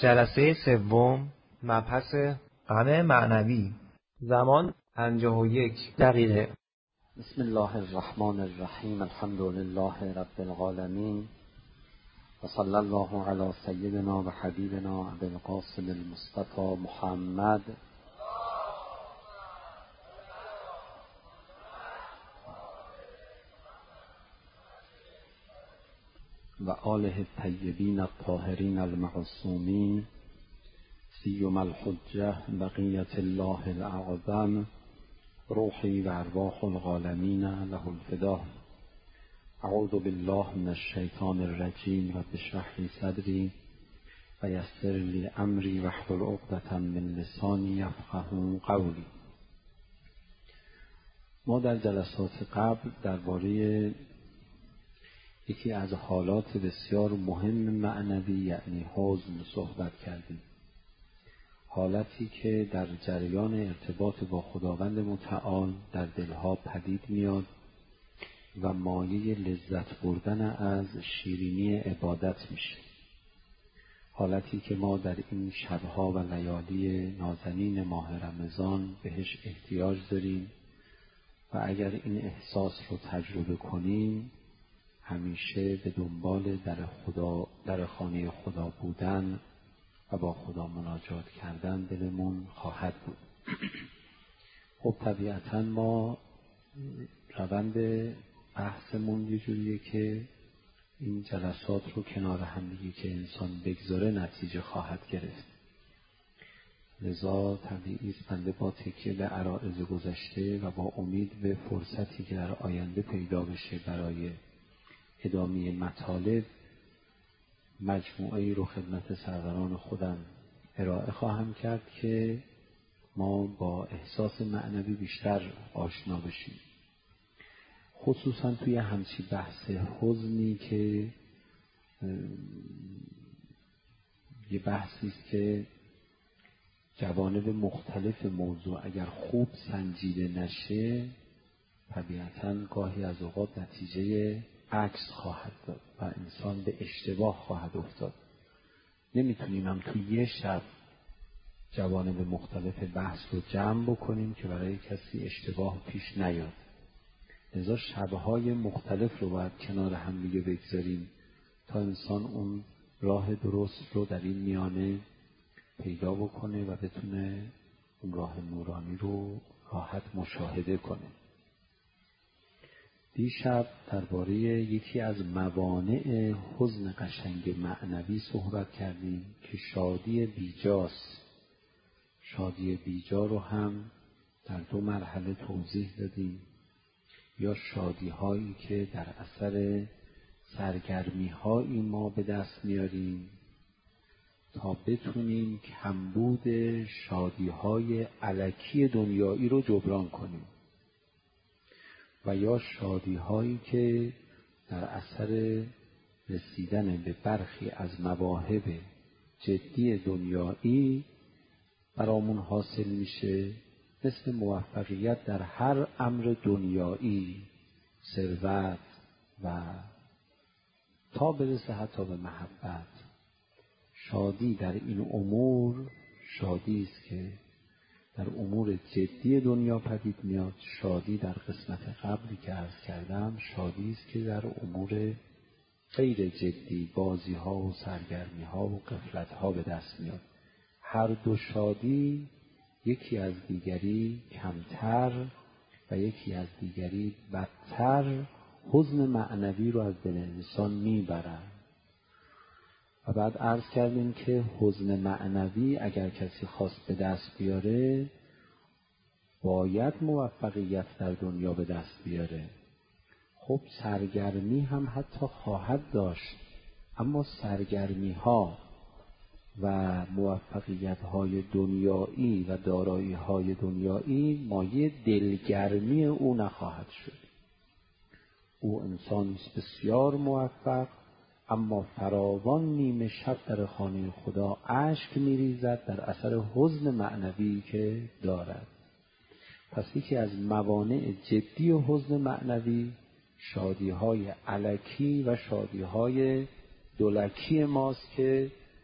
جلسه سوم، مبحث غم معنوی. زمان 51 دقیقه. بسم الله الرحمن الرحیم. الحمد لله رب العالمین و صلی الله علی سیدنا و حبیبنا ابی القاسم المصطفى محمد و آله الطیبین الطاهرین المعصومین سیما الحجة بقیة الله الاعظم روحی و ارواح العالمین له الفدا. اعوذ بالله من الشیطان الرجیم رب اشرح لی صدری و یسر لی امری واحلل عقدة من لسانی یفقهوا قولی. ما در جلسات قبل درباره یکی از حالات بسیار مهم معنوی یعنی حزن صحبت کردیم. حالتی که در جریان ارتباط با خداوند متعال در دلها پدید میاد و مایه لذت بردن از شیرینی عبادت میشه. حالتی که ما در این شبها و لیالی نازنین ماه رمضان بهش احتیاج داریم و اگر این احساس رو تجربه کنیم همیشه به دنبال در خانه خدا بودن و با خدا مناجات کردن دلمون خواهد بود. خب طبیعتا ما روند بحثمون یه جوریه که این جلسات رو کنار هم دیگه که انسان بگذاره نتیجه خواهد گرفت. لذا طبیعی است بنده با تکیه به عرایض گذشته و با امید به فرصتی که در آینده پیدا بشه برای ادامه مطالب مجموعه‌ای رو خدمت سروران خودم ارائه خواهم کرد که ما با احساس معنوی بیشتر آشنا بشیم، خصوصا توی همچی بحث حزنی که یه بحثی است که جوانب مختلف موضوع اگر خوب سنجیده نشه طبیعتاً گاهی از اوقات نتیجه عکس خواهد داد و انسان به اشتباه خواهد افتاد. نمیتونیم هم توی یه شب جوانب مختلف بحث رو جمع بکنیم که برای کسی اشتباه پیش نیاد. لذا شبهای مختلف رو باید کنار هم دیگه بگذاریم تا انسان اون راه درست رو در این میانه پیدا بکنه و بتونه اون راه نورانی رو راحت مشاهده کنه. دیشب درباره یکی از موانع حزن قشنگ معنوی صحبت کردیم که شادی بیجاست. شادی بیجا رو هم در دو مرحله توضیح دادیم. یا شادی هایی که در اثر سرگرمی هایی ما به دست میاریم تا بتونیم کمبود شادی های الکی دنیایی رو جبران کنیم، و یا شادی هایی که در اثر رسیدن به برخی از مواهب جدی دنیایی برامون حاصل میشه، مثل موفقیت در هر امر دنیایی، ثروت و تا برسه حتی به محبت. شادی در این امور شادی است که در امور جدی دنیا پدید میاد. شادی در قسمت قبلی که عرض کردم شادی است که در امور غیر جدی، بازی ها و سرگرمی ها و غفلت ها به دست میاد. هر دو شادی یکی از دیگری کمتر و یکی از دیگری بدتر حزن معنوی رو از دل انسان میبرن. و بعد عرض کردیم که حزن معنوی اگر کسی خواست به دست بیاره باید موفقیت در دنیا به دست بیاره. خب سرگرمی هم حتی خواهد داشت، اما سرگرمی ها و موفقیت های دنیایی و دارایی های دنیایی مایه دلگرمی او نخواهد شد. او انسان است بسیار موفق، اما فراوان نیمه شب در خانه خدا اشک میریزد در اثر حزن معنوی که دارد. پس یکی از موانع جدی و حزن معنوی شادی‌های الکی و شادی‌های دولکی ماست که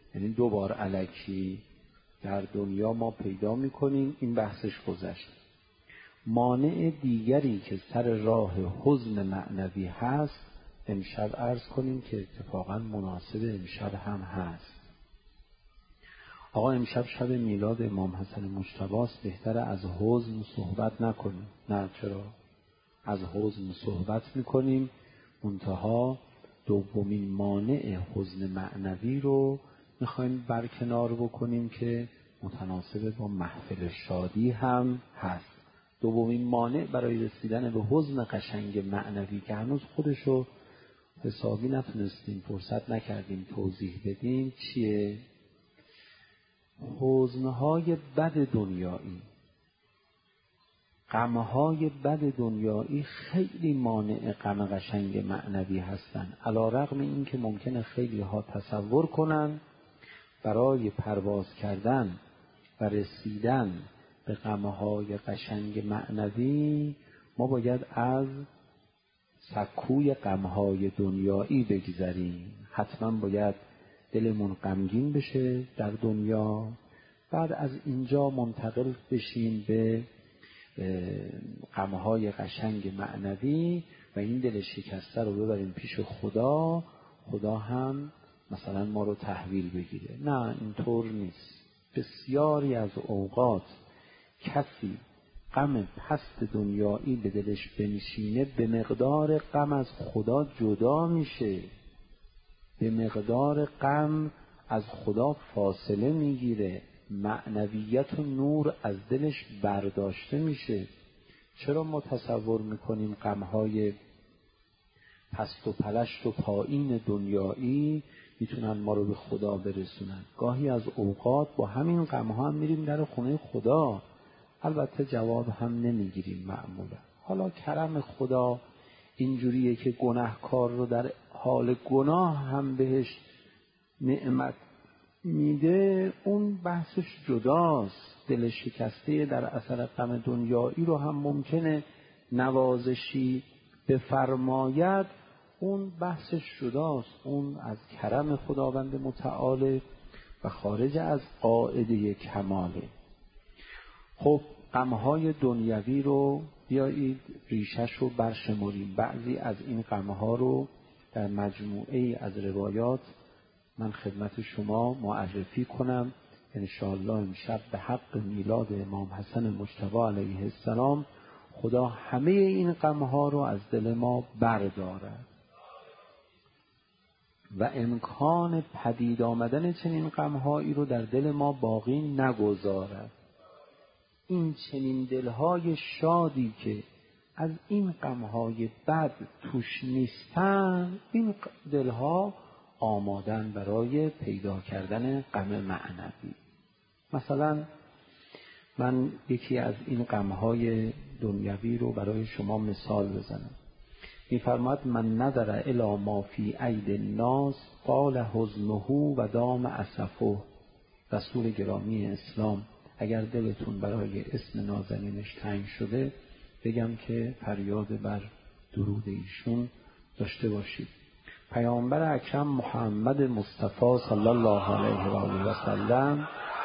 یعنی 2 بار الکی در دنیا ما پیدا میکنیم. این بحثش گذشت. مانع دیگری که سر راه حزن معنوی هست، امشب عرض کنیم که اتفاقا مناسب امشب هم هست. آقا امشب شب میلاد امام حسن مجتبی است، بهتره از حزن صحبت نکنیم. نه، چرا؟ از حزن صحبت میکنیم، منتها دومین مانع حزن معنوی رو میخوایم برکنار بکنیم که متناسب با محفل شادی هم هست. دومین مانع برای رسیدن به حزن قشنگ معنوی که هنوز خودشو حسابی نتونستیم، فرصت نکردیم توضیح بدیم، چیه؟ حزنهای بد دنیایی، غمهای بد دنیایی خیلی مانع غم قشنگ معنوی هستند. علی‌رغم این که ممکنه خیلی ها تصور کنن برای پرواز کردن و رسیدن به غمهای قشنگ معنوی ما باید از سکوی غمهای دنیایی بگذریم. حتما باید دلمون غمگین بشه در دنیا، بعد از اینجا منتقل بشیم به غمهای قشنگ معنوی و این دل شکسته رو ببریم پیش خدا، خدا هم مثلا ما رو تحویل بگیره. نه، اینطور نیست. بسیاری از اوقات کسی غم پست دنیایی به دلش بنشینه به مقدار غم از خدا جدا میشه، به مقدار غم از خدا فاصله میگیره، معنویت و نور از دلش برداشته میشه. چرا ما تصور میکنیم غمهای پست و پلشت و پایین دنیایی میتونن ما رو به خدا برسونن؟ گاهی از اوقات با همین غمها هم میریم در خونه خدا، البته جواب هم نمیگیریم معمولا. حالا کرم خدا اینجوریه که گناهکار رو در حال گناه هم بهش نعمت میده، اون بحثش جداست. دل شکسته در اثر غم دنیایی رو هم ممکنه نوازشی بفرماید، اون بحثش جداست. اون از کرم خداوند متعال و خارج از قاعده کماله. خب غمهای دنیوی رو بیایید ریشش رو برشماریم. بعضی از این غمها رو در مجموعه از روایات من خدمت شما معرفی کنم. انشاءالله امشب به حق میلاد امام حسن مجتبی علیه السلام خدا همه این غمها رو از دل ما بردارد و امکان پدید آمدن چنین غمهایی رو در دل ما باقی نگذارد. این چنین دلهای شادی که از این غمهای بد توش نیستن، این دلها آمادن برای پیدا کردن غم معنوی. مثلا من یکی از این غمهای دنیوی رو برای شما مثال بزنم. می‌فرماید من نظر الی ما فی اید الناس قال حزنه و دام اسفه. رسول گرامی اسلام اگر دلتون برای اسم نازنینش تنگ شده بگم که فریاد بر درود ایشون داشته باشید. پیامبر اکرم محمد مصطفی صلی الله علیه و آله و سلم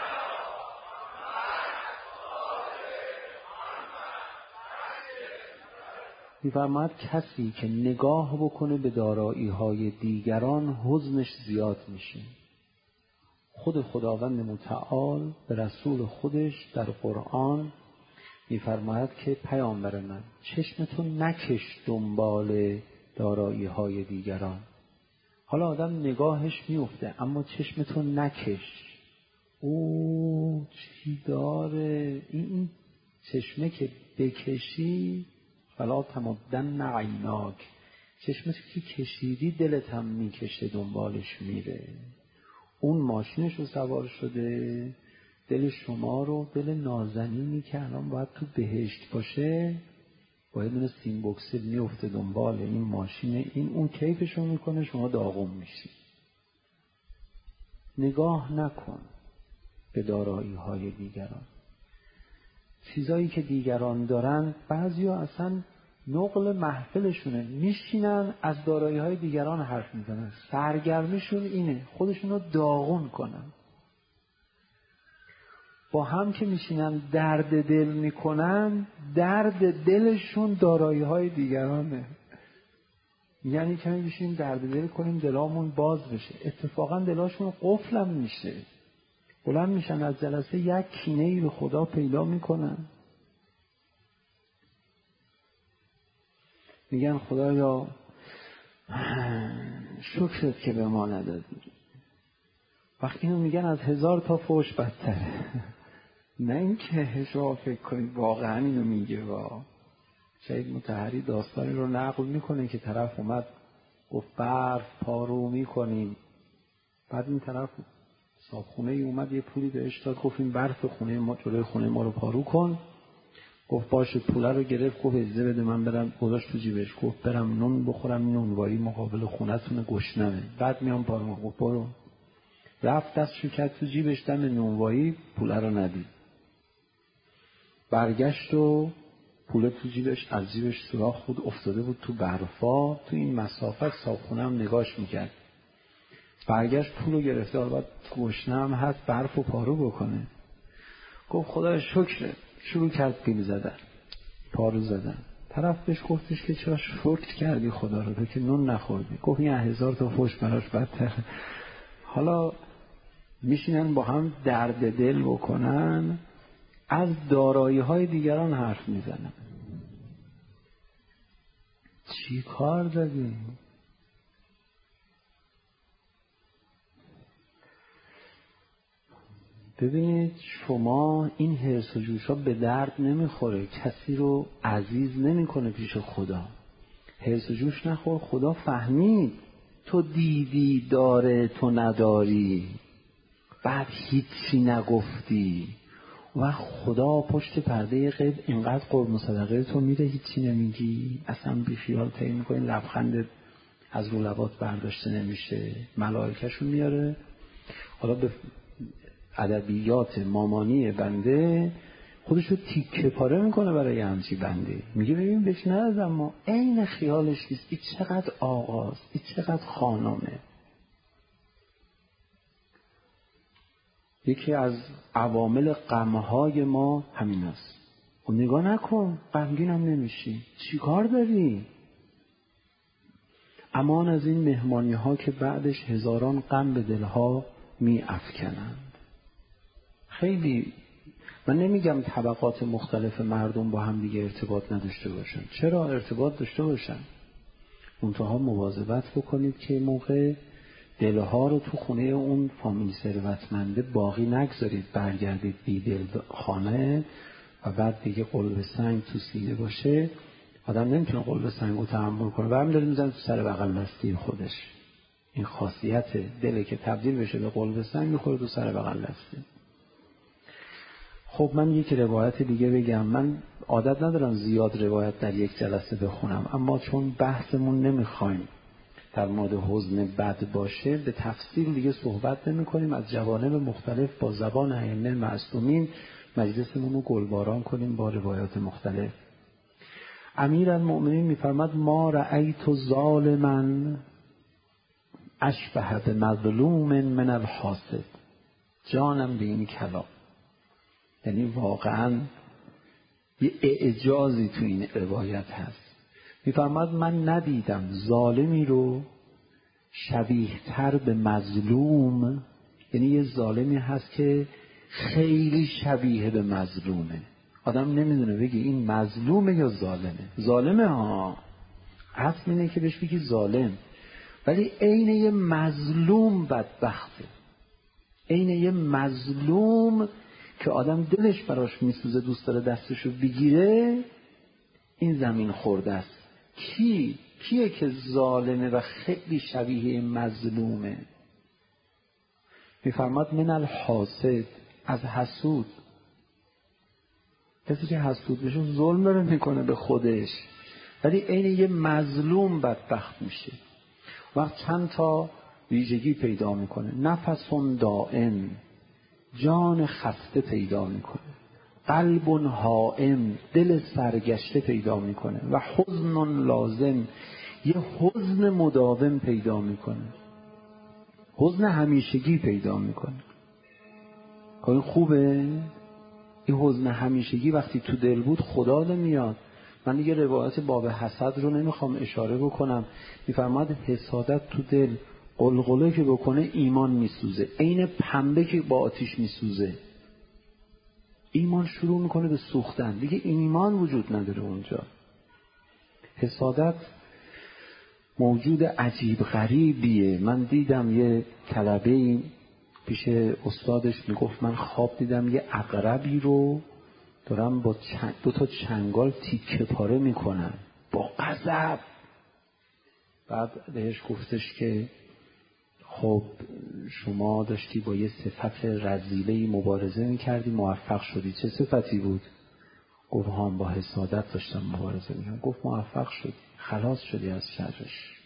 می‌فرماید کسی که نگاه بکنه به دارایی‌های دیگران حزنش زیاد میشه. خود خداوند متعال به رسول خودش در قرآن می‌فرماید که پیامبر من چشمتون نکش دنبال دارایی‌های دیگران. حالا آدم نگاهش میفته اما چشمتون نکش. او چی داره این چشمه که بکشی فلا تمدن عیناک، چشمش که کشیدی دلت هم میکشه دنبالش میره. اون ماشینش رو سوار شده، دل شما رو، دل نازنینی که الان باید تو بهشت باشه، باید اون سیم بوکسل میفته دنبال این ماشین، این اون کیفشو میکنه، شما داغون میشی. نگاه نکن به دارایی های دیگران. چیزایی که دیگران دارن بعضیا اصلا نقل محفلشونه، میشینن از دارایی‌های دیگران حرف میزنن، سرگرمیشون اینه خودشونو داغون کنن. با هم که میشینن درد دل میکنن، درد دلشون دارایی‌های دیگرانه. یعنی که میشیم درد دل کنیم دلامون باز بشه، اتفاقا دلاشون قفلم میشه، بلند میشن از جلسه یک کینه‌ای به خدا پیدا میکنن، میگن خدایا شکرت که به ما ندادی. وقتی اینو میگن از 1000 تا فحش بدتره. نه اینکه شما فکر کنید واقعا اینو میگه. شهید مطهری داستانی رو نقل میکنه که طرف اومد گفت برف پارو میکنیم، بعد این طرف صابخونه ای اومد یه پولی بهش داد، گفت این برف خونه ما جلوی خونه ما رو پارو کن. گفت باشه، پوله رو گرفت، گفت اجازه بده من برم، گذاشت تو جیبش، گفت برم نون بخورم، نونوایی مقابل خونه‌تون گشنمه، بعد میام پارو. گفت برو. رفت دستشو کرد تو جیبش، دم نونوایی، پوله رو ندید. برگشت و پوله تو جیبش، از جیبش سوراخ خود افتاده بود تو برفا، تو این مسافت صابخونه هم نگاش میکرد. برگشت پولو گرفته، البته گشنه هم هست، برفو پارو بکنه. گفت خدای شکره. شروع کرد پیل زدن، پارو زدن. طرف بهش گفتش که چرا شکر کردی خدا رو، تو که نون نخوردی. گفت این 1000 تا فحش براش بدتر. حالا میشینن با هم درد دل بکنن، از دارایی‌های دیگران حرف میزنن. چی کار داری؟ ببینید شما این حرص و جوشا به درد نمیخوره، کسی رو عزیز نمیکنه پیش خدا. حرص و جوش نخور، خدا فهمید تو دیدی داره تو نداری، بعد هیچی نگفتی و خدا پشت پرده غیب اینقدر قرب صدقه تو میره هیچی نمیگی، اصلا بیخیال طی میکنی، لبخند از رو لبات برداشته نمیشه، ملائکه‌شون میاره. حالا به ادبیات مامانی بنده خودشو تیکه پاره میکنه برای همچی بنده، میگه ببین بهش ندادم، ما عین خیالش نیست، این چقدر آقاست، این چقدر خانمه. یکی از عوامل غمهای ما همین است. و نگاه نکن، غمگینم نمیشی، چی کار داری؟ امان از این مهمانی ها که بعدش هزاران غم به دلها می افکنند. خیلی من نمیگم طبقات مختلف مردم با هم دیگه ارتباط نداشته باشن، چرا ارتباط داشته باشن، منتها مواظبت بکنید که موقع دلها رو تو خونه اون فامیل ثروتمنده باقی نگذارید، برگردید بی دل خانه و بعد دیگه قلب سنگ تو سینه باشه. آدم نمیتونه قلب سنگ رو تحمل کنه، برمی داره میزنه تو سر بغل دستی خودش. این خاصیت دله که تبدیل بشه به قلب سنگ، میخوره تو سر بغل دستی. خب من یک روایت دیگه بگم. من عادت ندارم زیاد روایت در یک جلسه بخونم، اما چون بحثمون نمیخوایم در مورد حزن بد باشه، به تفصیل دیگه صحبت نمی کنیم، از جوانب مختلف با زبان ائمه معصومین مجلسمون رو گلباران کنیم با روایات مختلف. امیرالمؤمنین میفرماد ما رأیت ظالما اشبه بمظلوم من الحاسد. جانم به این کلام، یعنی واقعا یه اعجازی تو این روایت هست. میفرماد من ندیدم ظالمی رو شبیه تر به مظلوم، یعنی یه ظالمی هست که خیلی شبیه به مظلومه، آدم نمیدونه بگی این مظلومه یا ظالمه. ظالمه ها، اصل اینه که بهش بگی ظالم، ولی عین یه مظلوم بدبخته، عین یه مظلوم که آدم دلش براش میسوزه، دوست داره دستشو بگیره، این زمین خورده است. کیه که ظالمه و خیلی شبیه مظلومه؟ میفرماد من الحاسد، از حسود. کسی که حسود بشه ظلم داره میکنه به خودش، ولی عین یه مظلوم بدبخت میشه. وقت چند تا ویژگی پیدا میکنه. نفس دائم، جان خسته پیدا میکنه. قلب هائم، دل سرگشته پیدا میکنه، و حزن لازم، یه حزن مداوم پیدا میکنه، حزن همیشگی پیدا میکنه. این خوبه؟ این حزن همیشگی وقتی تو دل بود خدا نمیاد. من دیگه روایت باب حسد رو نمیخوام اشاره بکنم. میفرماد حسادت تو دل قلقله که بکنه ایمان میسوزه، عین پنبه که با آتیش میسوزه. ایمان شروع میکنه به سوختن، دیگه ایمان وجود نداره اونجا. حسادت موجود عجیب غریبیه. من دیدم یه طلبه پیش استادش میگفت من خواب دیدم یه عقربی رو دارم با 2 چنگال تیکه پاره میکنن با غضب. بعد بهش گفتش که خب شما داشتی با یه صفت رذیله‌ای مبارزه میکردی، موفق شدی، چه صفتی بود؟ گفت هم با حسادت داشتم مبارزه میکردم. گفت موفق شدی، خلاص شدی از شرش.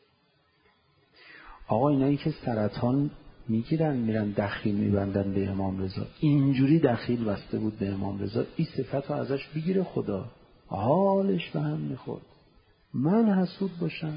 آقا اینایی که سرطان میگیرن میرن دخیل میبندن به امام رضا، اینجوری دخیل بسته بود به امام رضا، این صفت رو ازش بگیره خدا، حالش به هم میخورد. من حسود باشم؟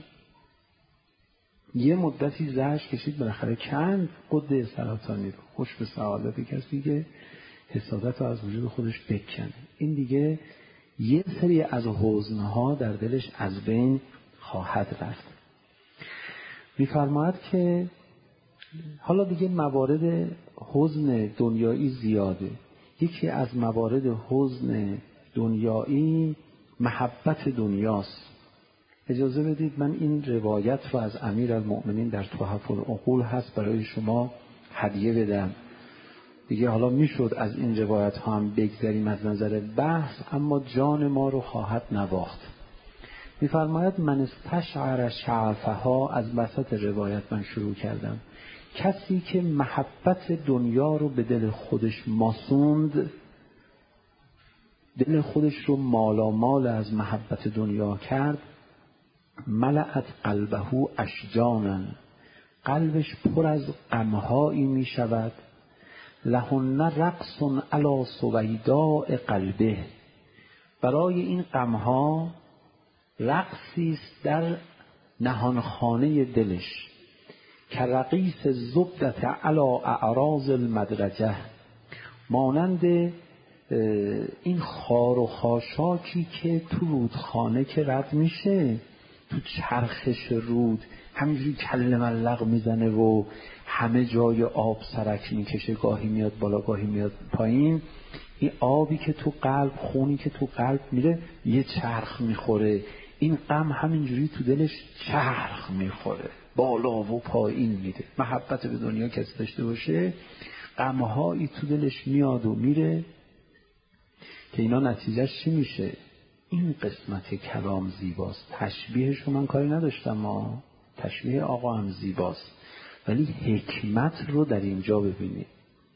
یه مدتی زهرش کشید بالاخره کند قده سرطانی رو. خوش به سعادت کسی که حسادت رو از وجود خودش بکنه. این دیگه یه سری از حزنها در دلش از بین خواهد رفت. می‌فرماید که حالا دیگه موارد حزن دنیایی زیاده. یکی از موارد حزن دنیایی محبت دنیاست. اجازه بدید من این روایت رو از امیرالمؤمنین در تحف العقول هست برای شما هدیه بدم. دیگه حالا میشد از این روایت ها هم بگذریم از نظر بحث، اما جان ما رو خواهد نواخت. میفرماید من استشعر شعفها، از وسط روایت من شروع کردم، کسی که محبت دنیا رو به دل خودش ماسوند، دل خودش رو مالامال از محبت دنیا کرد، ملأت قلبه اشجانا، قلبش پر از غمهایی می شود، لهن رقص علی سویداء قلبه، برای این غمها رقصی است در نهانخانه دلش، که رقیص زبدت علی اعراض المدرجه، مانند این خار و خاشاکی که تو رودخانه که رد میشه، تو چرخش رود همینجوری کله ملق میزنه و همه جای آب سرک میکشه، گاهی میاد بالا گاهی میاد پایین. این آبی که تو قلب، خونی که تو قلب میره یه چرخ میخوره، این غم همینجوری تو دلش چرخ میخوره، بالا و پایین میره. محبت به دنیا کسی داشته باشه غمهایی تو دلش میاد و میره که اینا نتیجهش چی میشه؟ این قسمت کلام زیباست. تشبیهشو من کاری نداشتم، تشبیه آقا هم زیباست، ولی حکمت رو در اینجا ببینید.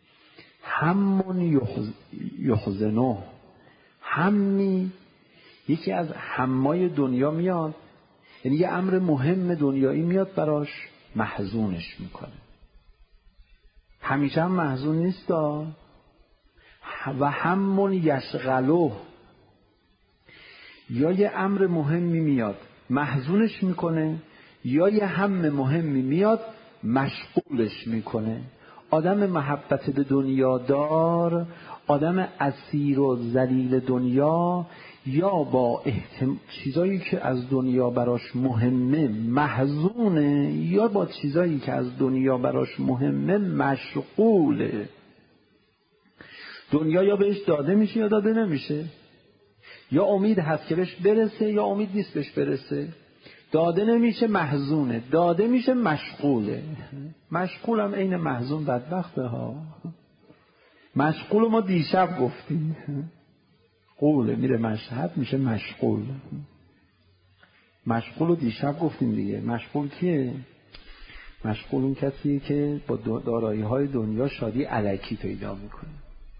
همون یحزنه، همی یکی از همای دنیا میاد، یعنی یه امر مهم دنیایی میاد براش، محزونش میکنه. همیشه هم محزون نیست و همون یشغله، یا یه امر مهمی میاد محزونش میکنه، یا یه هم مهمی میاد مشغولش میکنه. آدم محبت به دنیا دار، آدم اسیر و ذلیل دنیا، یا با چیزایی که از دنیا براش مهمه محزونه، یا با چیزایی که از دنیا براش مهمه مشغوله. دنیا یا بهش داده میشه یا داده نمیشه، یا امید هست که بهش برسه یا امید نیست بهش برسه. داده نمیشه محزونه، داده میشه مشغوله. مشغولم عین محزون بدبخته ها. مشغول ما دیشب گفتیم، قوله میره مشهد میشه مشغول. مشغول رو دیشب گفتیم دیگه. مشغول کیه؟ مشغول اون کسیه که با دارایی های دنیا شادی الکی پیدا میکنه.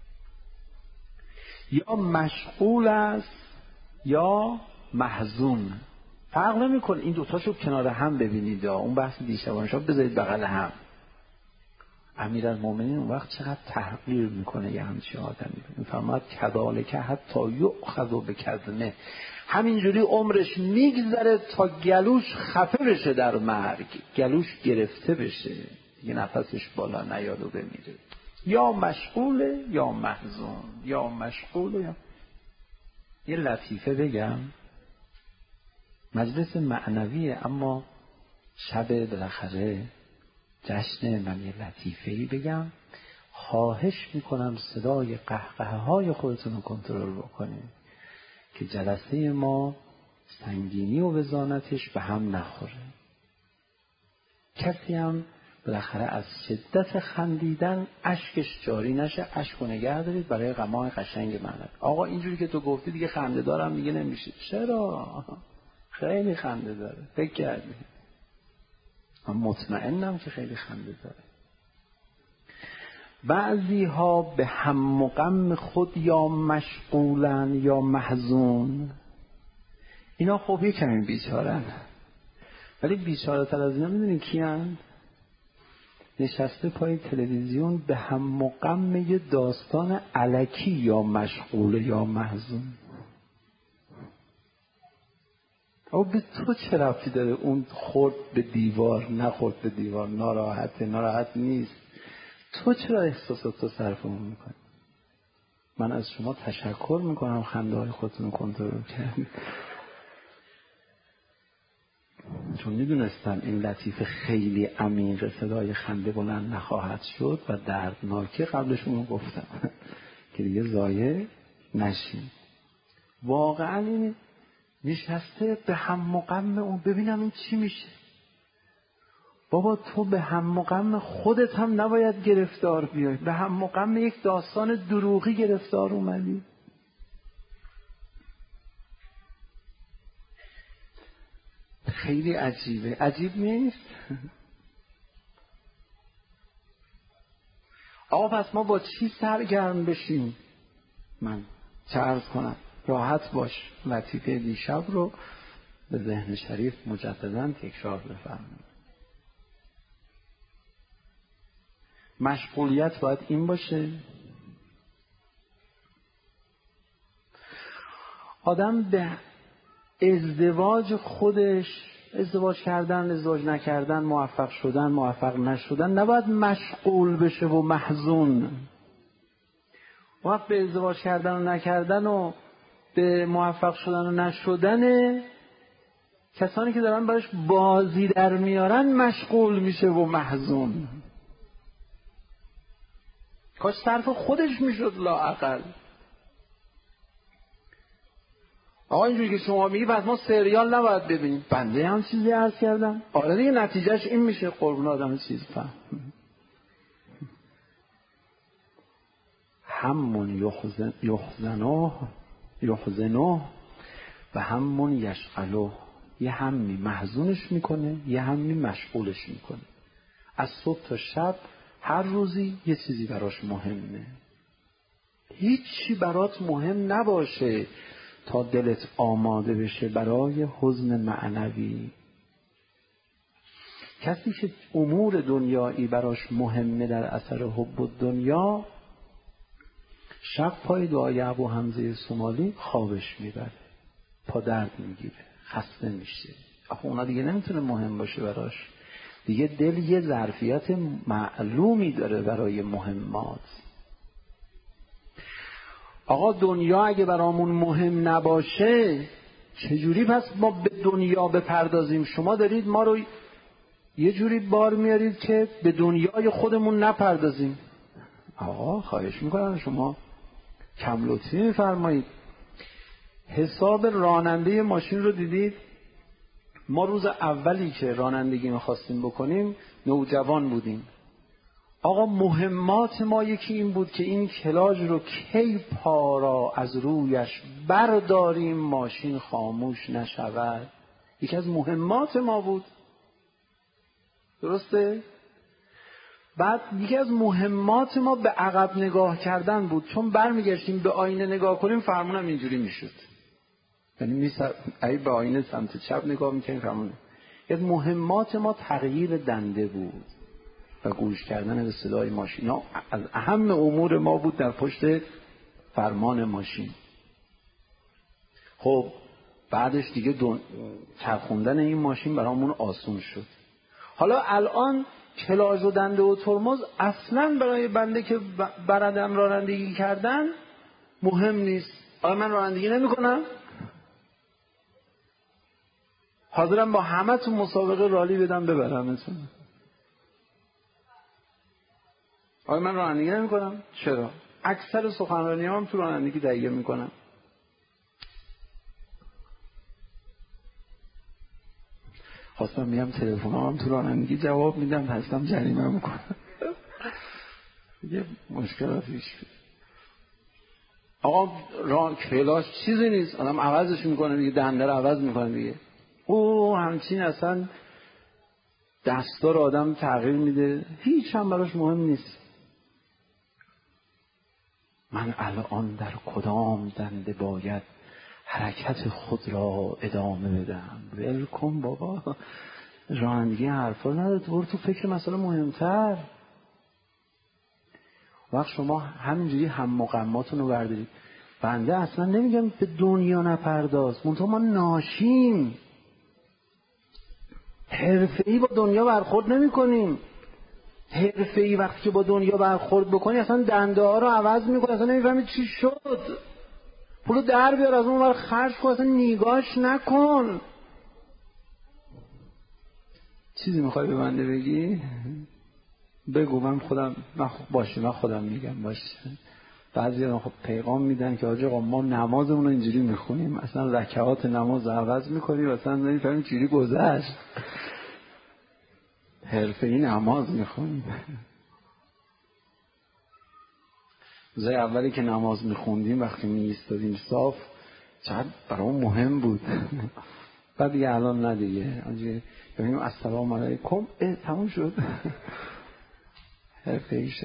یا مشغول است یا محزون، فرق نمیکنه. این دوتاشو کنار هم ببینید، اون بحث دیشبانشو بذارید بغل هم. امیرالمومنین اون وقت چقدر تحقیر میکنه یه همچین آدمی. میفرماید کذالک حتی یؤخذ بکظمه، همینجوری عمرش میگذره تا گلوش خفه بشه در مرگ، گلوش گرفته بشه دیگه نفسش بالا نیاد و بمیره. یا مشغوله یا محزون، یا مشغوله یا... یه لطیفه بگم، مجلس معنویه اما شب بالاخره جشن، من یه لطیفه‌ای بگم، خواهش میکنم صدای قهقه های خودتون رو کنترل بکنید که جلسه ما سنگینی و وزانتش به هم نخوره. کسی هم بالاخره از شدت خندیدن اشکش جاری نشه، اشکو نگه دارید برای غمای قشنگ من. آقا اینجوری که تو گفتی دیگه خنده دارم دیگه نمیشه. چرا؟ خیلی خنده داره، فکر کردی؟ من مطمئنم که خیلی خنده داره. بعضی ها به هم و غم خود یا مشغولن یا محزون. اینا خب یه کمی بیچارن، ولی بیچاره تر از اینا میدونی کیان؟ نشسته پای تلویزیون به هم و غم یه داستان الکی یا مشغول یا محزون. او به تو چه ربطی داره اون خورد به دیوار نخورد به دیوار، ناراحت نیست، تو چرا احساساتو صرف اون میکنی؟ من از شما تشکر میکنم خنده های خودتون رو کنترل کردید، چون میدونستم این لطیفه خیلی عمیقه، صدای خنده بلند نخواهد شد و دردناکه. قبلشون گفتم که دیگه ضایع نشین. واقعا این نشسته به هم و غم اون، ببینم این چی میشه. بابا تو به هم و غم خودت هم نباید گرفتار بیای، به هم و غم یک داستان دروغی گرفتار اومدی. خیلی عجیبه. عجیب نیست؟ آقا پس ما با چی سرگرم بشیم؟ من چه عرض کنم؟ راحت باش. لطیفه دیشب رو به ذهن شریف مجدداً تکرار بفرمایید. مشغولیت باید این باشه آدم به ازدواج خودش، ازدواج کردن، ازدواج نکردن، موفق شدن، موفق نشدن، نباید مشغول بشه و محزون. وقت به ازدواج کردن و نکردن و به موفق شدن و نشدن کسانی که دارن براش بازی در میارن مشغول میشه و محزون. کاش صرف خودش میشد لااقل. آقا اینجوری که شما میگی پس ما سریال نباید ببینیم. بنده هم چیزی عرض کردم. آره دیگه نتیجهش این میشه. قربون آدم چیز فهم. همون یحزنه و همون یشغله. یه همی محزونش میکنه، یه همی مشغولش میکنه. از صبح تا شب هر روزی یه چیزی براش مهمه. هیچی برات مهم نباشه تا دلت آماده بشه برای حزن معنوی. کسی که امور دنیایی براش مهمه در اثر حب الدنیا، شب پای دعای ابو حمزه سومالی خوابش میبره، پا درد میگیره، خسته میشه. آخه اونا دیگه نمیتونه مهم باشه براش. دیگه دل یه ظرفیت معلومی داره برای مهمات. آقا دنیا اگه برامون مهم نباشه چجوری پس ما به دنیا بپردازیم؟ شما دارید ما رو یه جوری بار میارید که به دنیای خودمون نپردازیم. آقا خواهش میکنم شما کم لطفی میفرمایید. حساب راننده ماشین رو دیدید؟ ما روز اولی که رانندگی میخواستیم بکنیم نوجوان بودیم. آقا مهمات ما یکی این بود که این کلاژ رو کی پا را از رویش برداریم ماشین خاموش نشود. یکی از مهمات ما بود. درسته؟ بعد یکی از مهمات ما به عقب نگاه کردن بود، چون برمیگشتیم به آینه نگاه کنیم فرمونم اینجوری میشد. یعنی ای به آینه سمت چپ نگاه میکنیم فرمونم. یکی از مهمات ما تغییر دنده بود. و گوش کردن به صدای ماشین. اینا از اهم امور ما بود در پشت فرمان ماشین. خب بعدش دیگه چرخوندن این ماشین برامون آسون شد. حالا الان کلاژ و دنده و ترمز اصلا برای بنده که بردم رانندگی کردن مهم نیست. آیا من رانندگی نمی کنم؟ حاضرم با همه تو مسابقه رالی بدم ببرمتون. آیا من رانندگی نمی کنم؟ چرا؟ اکثر سخنرانی هم تو رانندگی تهیه می کنم. خواستم میگم تلفن هم تو رانندگی جواب میدم، هستم جریمه میکنم. یه مشکلاتی پیش میاد. آقا کلاژ چیزی نیست، آدم عوضش میکنه دیگه، دنده رو عوض میکنه دیگه. او همچین اصلا دستا رو آدم تغییر میده، هیچ هم براش مهم نیست. من الان در کدام دنده باید حرکت خود را ادامه بدم؟ ول کن بابا، رانندگی حرفا نداره، برو تو فکر مسئله مهمتر. وقت شما همینجوری هم غماتون رو بردارید. بنده اصلا نمیگم به دنیا نپرداز، منتها ما ناشیم، حرفه‌ای با دنیا برخورد نمی کنیم. حرفه‌ای وقتی که با دنیا برخورد بکنی اصلا دنده ها رو عوض میکنی، اصلا نمیفهمی چی شد. پولو در بیار از اون ور خرج کن، اصلا نگاش نکن. چیزی میخوای به بنده بگی؟ بگو، من خودم میگم باشه. بعضی ها خب پیغام میدن که آقا ما نمازمون رو اینجوری میخونیم، اصلا رکعات نماز رو عوض میکنیم، اصلا نمیفهمیم چجوری گذشت. حرفه‌ای نماز میخونیم. روزای اولی که نماز میخوندیم وقتی میایستادیم صاف چقدر برامون مهم بود. بعد دیگه الان نه دیگه، ببینیم السلام علیکم تموم شد. حرفه‌ای شد.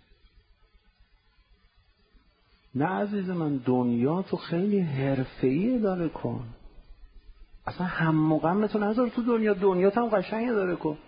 نه عزیز من، دنیا تو خیلی حرفه‌ای اداره کن. اصلا هم و غمتو نذار تو دنیا هم قشنگ اداره کن.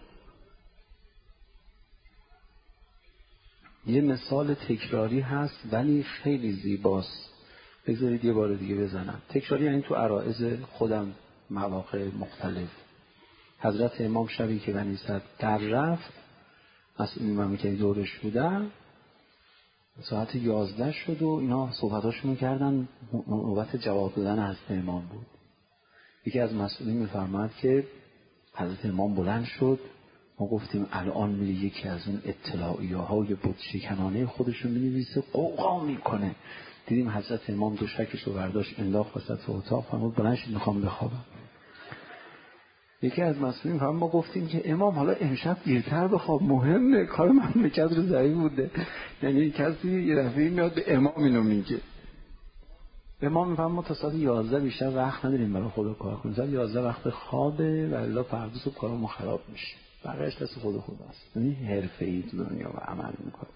یه مثال تکراری هست ولی خیلی زیباست، بذارید یه بار دیگه بزنم. تکراری یعنی تو عرائض خودم مواقع مختلف. حضرت امام شبی که بنی صدر در رفت، مسئولین مملکتی دورش بودن، ساعت 11 شد و اینا صحبتاشون میکردن، نوبت جواب دادن حضرت امام بود. یکی از مسئولین میفرماد که حضرت امام بلند شد، ما گفتیم الان میره یکی از اون اطلاعیه‌های بت شکنانه خودشون بنویسه، قوقا میکنه. دیدیم حضرت امام دوشکش رو برداشت انداخت وسط اتاق، فرمود بلند شید میخوام بخوابم. یکی از مسئولین فرمود ما گفتیم که امام حالا امشب دیرتر بخواب، مهمه، کار مملکت رو ضعیف بوده. یعنی کسی یه دفعه میاد به امام اینو میگه. امام میفهمه ما تا ساعت 11 بیشتر وقت نداریم برای خدا کار کنیم. ساعت 11 وقت خوابه و الا فردا صبح کارمون خراب میشه. بقیه‌اش دست خداست. یعنی حرفه‌ای تو دنیا و عمل میکنه.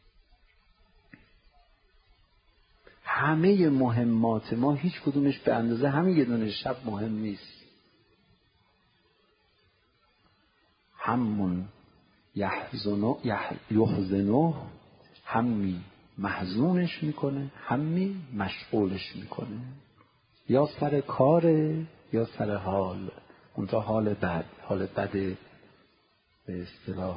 همه مهمات ما هیچ کدومش به اندازه همین یه دونه شب مهم نیست. همون یحزنو، همی محزونش میکنه، همی مشغولش میکنه. یا سر کاره یا سر حال، اونجا حال بد به اصطلاح.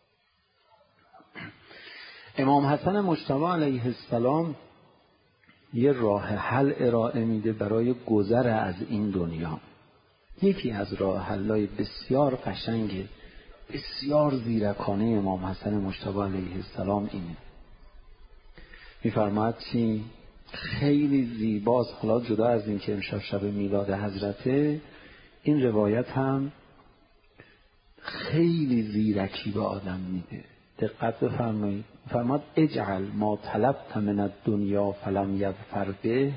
امام حسن مجتبی علیه السلام یه راه حل ارائه میده برای گذر از این دنیا. یکی از راه حل‌های بسیار قشنگ، بسیار زیرکانه امام حسن مجتبی علیه السلام اینه. میفرماید چی؟ خیلی زیباست. حالا جدا از این که امشب شب میلاد حضرته، این روایت هم خیلی زیرکی به آدم میده. دقت بفرمایید. فرماد اجعل ما طلبت من الدنیا فلم یظفر به.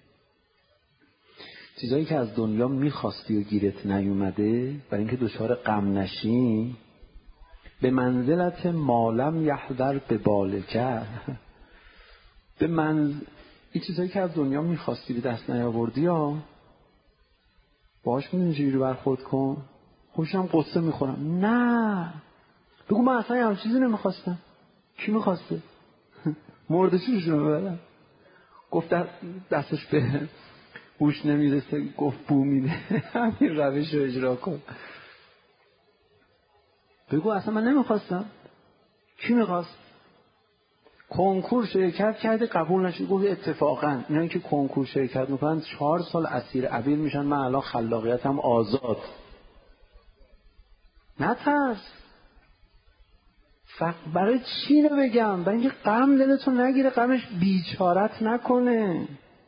چیزایی که از دنیا میخواستی و گیرت نیومده، برای اینکه دچار غم نشی، به منزلت مالم یحضر به بالکه. این چیزایی که از دنیا میخواستی به دست نیاوردی ها، باهاش میدونی چجوری برخورد کن. خوشم قصه میخورم. نه، بگو من اصلا همچین چیزی نمیخواستم. کی میخواسته؟ مردشوشون ببرم. گفت دستش به هوش نمیرسه، گفت بو میده. همین روش رو اجرا کن. بگو اصلا من نمیخواستم. کی میخواست؟ کنکور شرکت کرده قبول نشد. گفت اتفاقا اینایی که کنکور شرکت میکنن 4 سال اسیر ابیل میشن، من الان خلاقیتم آزاد. نترس. برای چی رو بگم؟ برای اینکه غم دلتون نگیره، غمش بیچارت نکنه.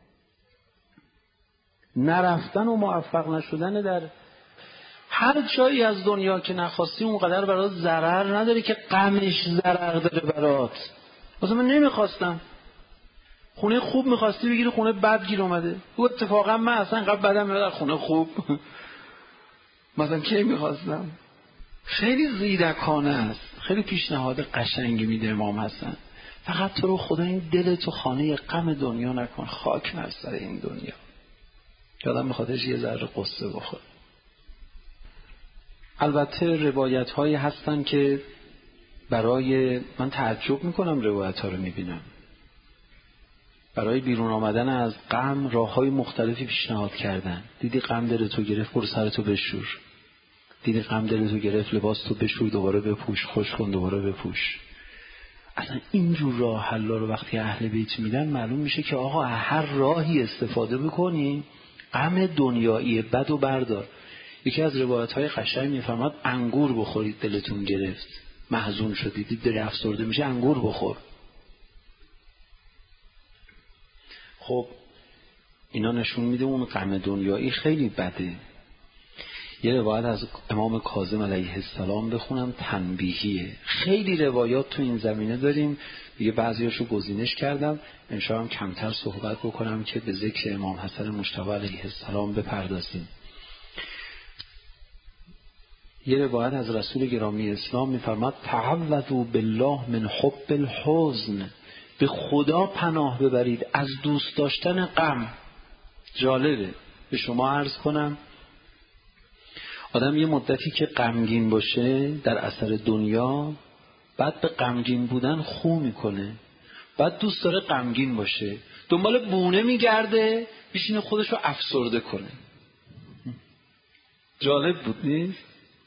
نرفتن و موفق نشدن در هر جایی از دنیا که نخواستی اونقدر برات ضرر نداره که غمش ضرر داره برات. مثلا من نمیخواستم، خونه خوب میخواستی بگیری، خونه بد گیر اومده. او اتفاقا من اصلا قبل بدم میاد خونه خوب. مثلا کی میخواستم؟ خیلی زیرکانه است. خیلی پیشنهاد قشنگی میده امام حسن. فقط تو رو خدا این دلتو خانه غم دنیا نکن، خاک بر سر این دنیا. یادم میخوادش یه ذره قصه بخور. البته روایت هایی هستن که برای من تعجب میکنم، روایت ها رو میبینم، برای بیرون آمدن از غم راه های مختلفی پیشنهاد کردن. دیدی غم دلتو گرفت، برو سرتو بشور. دیدی غم دلتو گرفت، لباس تو بشور، دوباره بپوش، خوش کن، دوباره بپوش. اصلا اینجور راه حلا رو وقتی اهل بیت میدن معلوم میشه که آقا هر راهی استفاده بکنی غم دنیایی بد و بردار. یکی از روایت های قشنگ میفرماد انگور بخورید دلتون گرفت، محزون شدید، دل افسرده میشه، انگور بخور. خب اینا نشون میده اون غم دنیایی خیلی بده. یه روایت از امام کاظم علیه السلام بخونم، تنبیهیه. خیلی روایات تو این زمینه داریم دیگه، بعضیاشو گزینش کردم، انشاءالله کمتر صحبت بکنم که به ذکر امام حسن مجتبی علیه السلام بپردازیم. یه روایت از رسول گرامی اسلام میفرماد تعوذوا بالله من حب الحزن، به خدا پناه ببرید از دوست داشتن غم. جالبه به شما عرض کنم، آدم یه مدتی که غمگین باشه در اثر دنیا، بعد به غمگین بودن خو میکنه، بعد دوست داره غمگین باشه، دنبال بونه میگرده بشینه خودش رو افسرده کنه. جالب بود نیست؟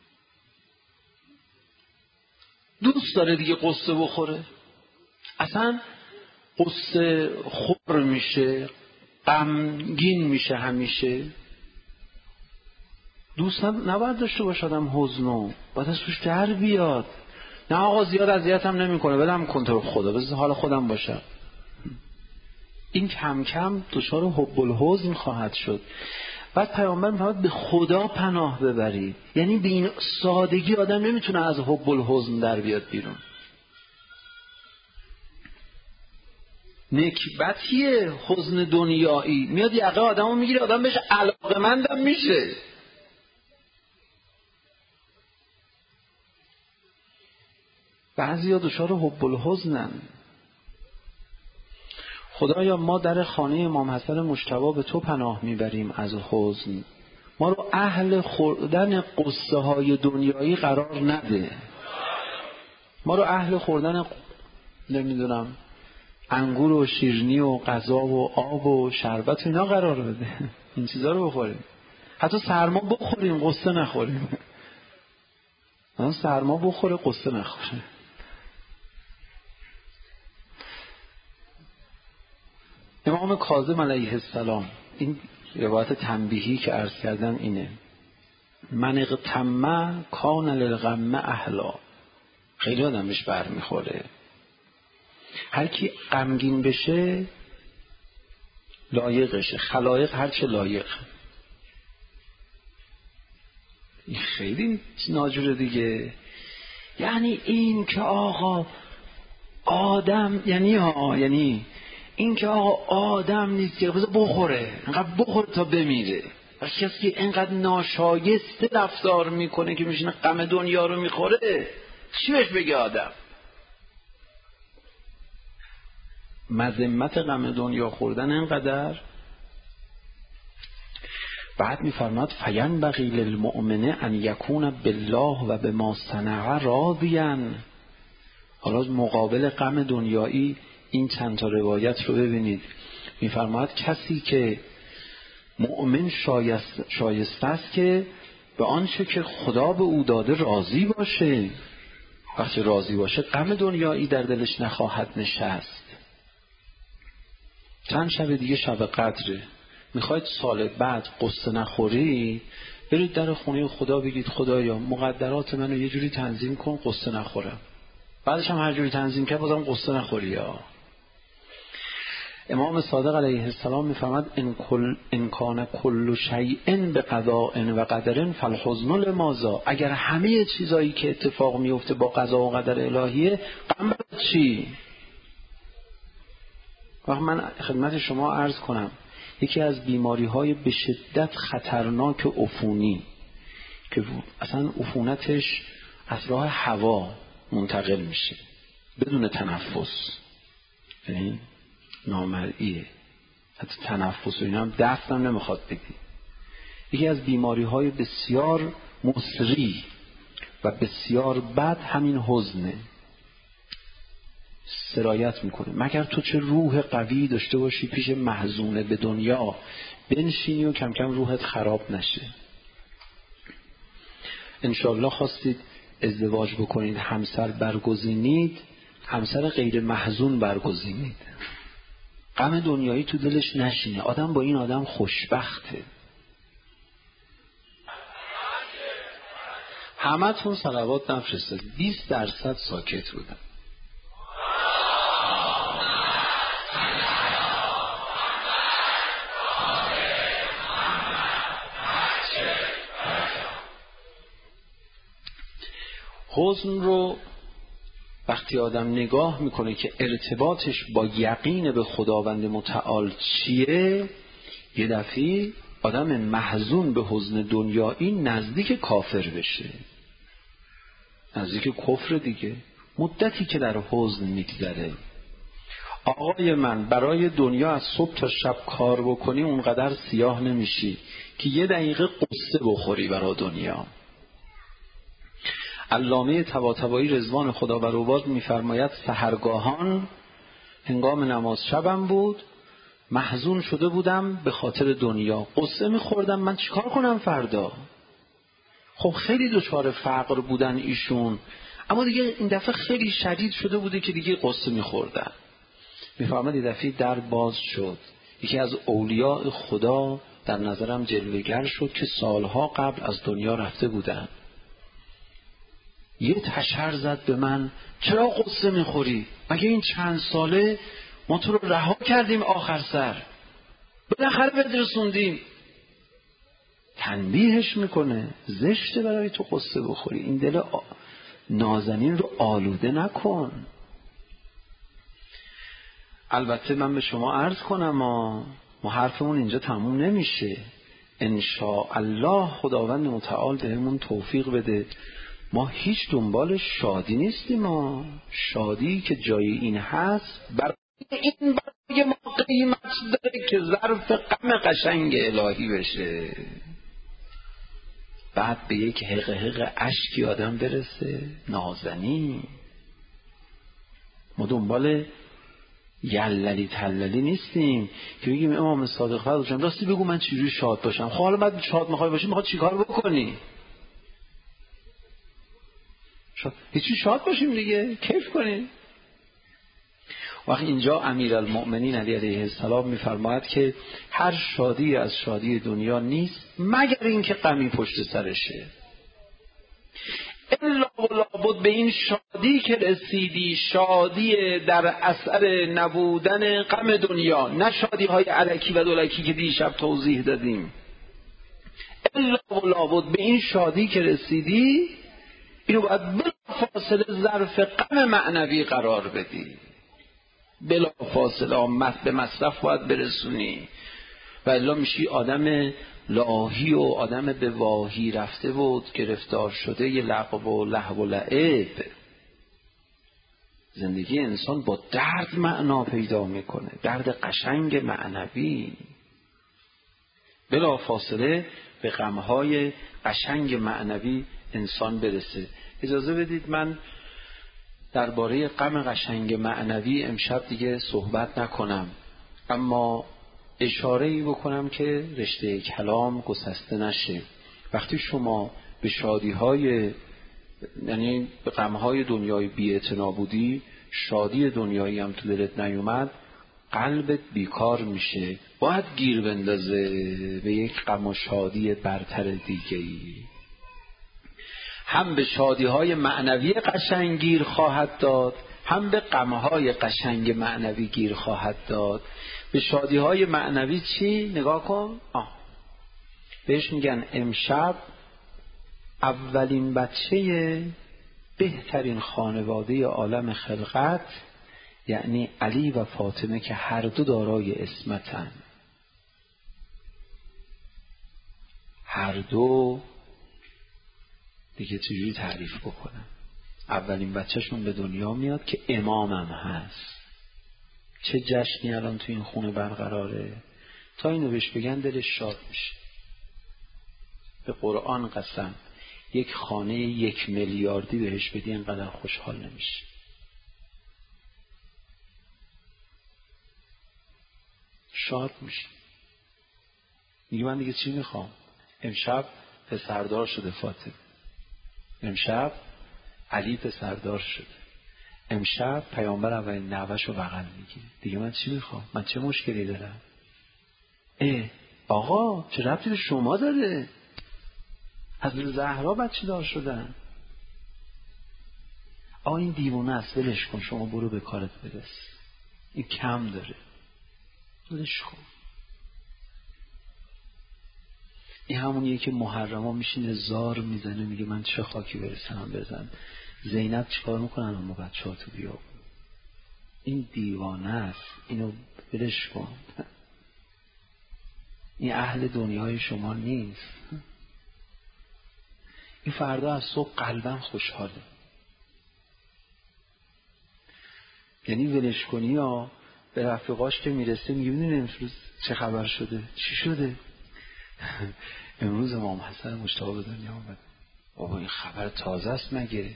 دوست داره دیگه قصه بخوره، اصلا قصه خور میشه، غمگین میشه همیشه. دوست نباید داشته باشه آدم حزنو، باید از توش در بیاد. نه آقا زیاد اذیتم نمیکنه، ولم کن تو خدا، بذار حال خودم باشم. این کم کم دچار حب الحزن خواهد شد. بعد پیامبر میفرماد به خدا پناه ببرید، یعنی به این سادگی آدم نمیتونه از حب الحزن در بیاد بیرون. نکبتیه حزن دنیایی، میاد یقه آدمو میگیره، آدم بهش علاقه‌مندم میشه. بعضیا دچار حب الحزنن. خدایا ما در خانه امام حسن مجتبی به تو پناه میبریم از حزن، ما رو اهل خوردن قصه های دنیایی قرار نده، ما رو اهل خوردن نمیدونم انگور و شیرینی و غذا و آب و شربت و اینا قرار بده. این چیزا رو بخوریم، حتی سرما بخوریم قصه نخوریم. سرما بخوره قصه نخوره. امام کاظم علیه السلام، این روایت تنبیهی که عرض کردم اینه، من اغتم کان للغم اهلا. خیلی آدمش بر میخوره، هر کی غمگین بشه لایقشه، خلایق هر چه لایق. این خیلی ناجوره دیگه. یعنی این که آقا آدم، یعنی این که آقا آدم نیست که بخوره، اینقدر بخوره تا بمیره. و کسی که اینقدر ناشایسته رفتار میکنه که میشینه غم دنیا رو میخوره، چی بهش بگه آدم؟ مذمت غم دنیا خوردن اینقدر. بعد میفرماد فینبغی للمؤمن ان یکون بالله و بما صنع راضیا. حالا مقابل غم دنیایی این چند تا روایت رو ببینید. میفرماد کسی که مؤمن شایسته است که به آنچه که خدا به او داده راضی باشه. وقتی راضی باشه غم دنیایی در دلش نخواهد نشست. چند شب دیگه شب قدره، میخواید سال بعد قصه نخوری، برید در خونه خدا بگید خدایا مقدرات منو یه جوری تنظیم کن قصه نخورم. بعدش هم هر جوری تنظیم کرد بازم قصه نخوری. یا امام صادق علیه السلام میفرماد ان کان کل شیء بقضاء و قدر فالحزن لماذا. اگر همه چیزایی که اتفاق میفته با قضا و قدر الهیه، غم برای چی؟ وقت من خدمت شما عرض کنم یکی از بیماری‌های به شدت خطرناک عفونی که اصلا عفونتش از راه هوا منتقل میشه بدون تنفس، یعنی نامرئیه، حتی تنفس و اینا هم دستم نمیخواد بدی. یکی از بیماری‌های بسیار مصری و بسیار بد همین حزنه. سرایت میکنه مگر تو چه روح قوی داشته باشی پیش محزونه به دنیا بنشینی و کم کم روحت خراب نشه. انشالله خواستید ازدواج بکنید، همسر برگزینید، همسر غیر محزون برگزینید. غم دنیایی تو دلش نشینه. آدم با این آدم خوشبخته. همه تون صلوات نفرستاد. 20% ساکت بودن. حزن رو وقتی آدم نگاه میکنه که ارتباطش با یقین به خداوند متعال چیه، یه دفعه آدم محزون به حزن دنیایی نزدیک کافر بشه، نزدیک کفر دیگه. مدتی که در حزن میگذره. آقای من برای دنیا از صبح تا شب کار بکنی اونقدر سیاه نمیشی که یه دقیقه قصه بخوری برای دنیا. علامه طباطبایی رضوان خدا بر او باد میفرماید سحرگاهان هنگام نماز شبم بود، محزون شده بودم به خاطر دنیا، قصه میخوردم من چیکار کنم فردا. خب خیلی دچار فقر بودن ایشون، اما دیگه این دفعه خیلی شدید شده بوده که دیگه قصه میخوردن. میفرماید این دفعه در باز شد، یکی از اولیاء خدا در نظرم جلوه‌گر شد که سالها قبل از دنیا رفته بودن. یه تشر زد به من چرا قصه میخوری؟ مگه این چند ساله ما تو رو رها کردیم آخر سر، بالاخره بهت رسوندیم. تنبیهش میکنه زشته برای تو قصه بخوری، این دل نازنین رو آلوده نکن. البته من به شما عرض کنم ما حرفمون اینجا تموم نمیشه. انشاءالله خداوند متعال بهمون توفیق بده. ما هیچ دنبال شادی نیستیم. ما شادی که جای این هست برای ما قیمت داره که ظرف غم قشنگ الهی بشه. بعد به یک حق اشکی آدم برسه نازنین. ما دنبال یللی تللی نیستیم که بگیم امام صادق فرمودن راستی بگو من چجوری شاد باشم. خب حالا بعد شاد میخوای باشی میخواد چیکار بکنی؟ هیچی شاد باشیم دیگه، کیف کنیم. وقتی اینجا امیرالمؤمنین علی علیه السلام میفرماید که هر شادی از شادی دنیا نیست مگر اینکه غمی پشت سرشه. الا و لابد به این شادی که رسیدی شادی در اثر نبودن غم دنیا، نه شادی های الکی و دولکی که دیشب توضیح دادیم. الا و لابد به این شادی که رسیدی اینو باید بلا فاصله ظرف غم معنوی قرار بدی، بلا فاصله به مصرف باید برسونی، و الا میشی آدم لاهی و آدم به واهی رفته بود گرفتار شده یه لغو و لهو و لعب. زندگی انسان با درد معنا پیدا میکنه، درد قشنگ معنوی. بلافاصله به غمهای قشنگ معنوی انسان برسه. اجازه بدید من درباره غم قشنگ معنوی امشب دیگه صحبت نکنم، اما اشاره‌ای بکنم که رشته کلام گسسته نشه. وقتی شما به شادی‌های، یعنی به غم‌های دنیای بی‌اعتنا بودی، شادی دنیایی هم تو دلت نیومد، قلبت بیکار میشه، باید گیر بندازه به یک غم و شادی برتر دیگه‌ای. هم به شادی‌های معنوی قشنگ گیر خواهد داد، هم به غم‌های قشنگ معنوی گیر خواهد داد. به شادی‌های معنوی چی؟ نگاه کن. بهش میگن امشب اولین بچه بهترین خانواده عالم خلقت، یعنی علی و فاطمه که هر دو دارای عصمتن، هر دو دیگه چجوری تعریف بکنم، اولین بچهشون به دنیا میاد که امامم هست. چه جشنی الان تو این خونه برقراره، تا اینو بهش بگن دلش شاد میشه. به قرآن قسم یک خانه 1 میلیاردی بهش بدی انقدر خوشحال نمیشه. شاد میشه. میگه من دیگه چی میخوام؟ امشب پسردار شده فاطمه، امشب علی پسردار شده، امشب پیامبر اولین نوه‌شو بغل میگیره. دیگه من چی میخوام؟ من چه مشکلی دارم؟ آقا چه ربطی به شما داره؟ حضرت زهرا بچه دار شدن. این دیوانه است، ولش کن، شما برو به کارت برس، این کم داره، ولش کن. این همونیه که محرما میشینه زار میزنه، میگه من چه خاکی برسنم بزن. زینب چیکار میکنن اما بچه ها تو بیا؟ این دیوانه است، اینو ولش کن. این اهل دنیای شما نیست. این فردا از صبح قلبم خوشحاله. یعنی ولش کنی یا به رفیقاش که میرسه میگه ببین امروز چه خبر شده؟ چی شده؟ امروز امام حسن مجتبی به دنیا آمد. بابا این خبر تازه است مگه؟